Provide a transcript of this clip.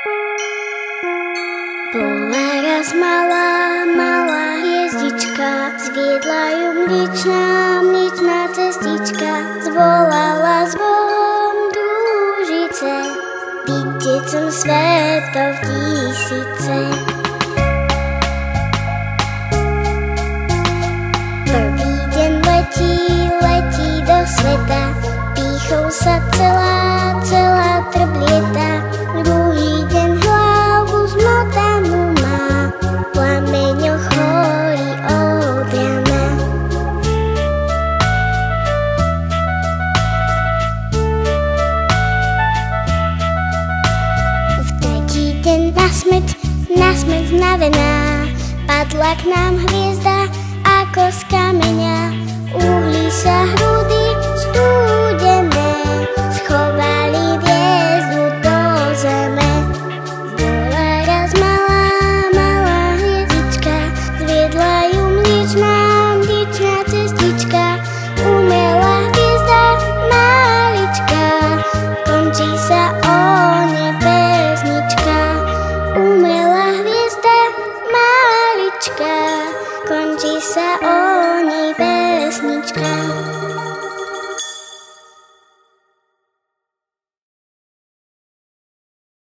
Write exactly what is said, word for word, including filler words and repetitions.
Bola raz malá, malá hviezdička, zviedla ju mliečná, mliečná cestička, zvolala zvom družice, byť decom svetov tisíce. Prvý deň letí, letí do sveta, pýchou sa celá, celá trblieta. Druhý deň hlavu zmotanú má, v plameňoch horí od rana. V tretí deň na smrť, na smrť znavená, padla k nám hviezda ako z kameňa. Uhli sa hrúdy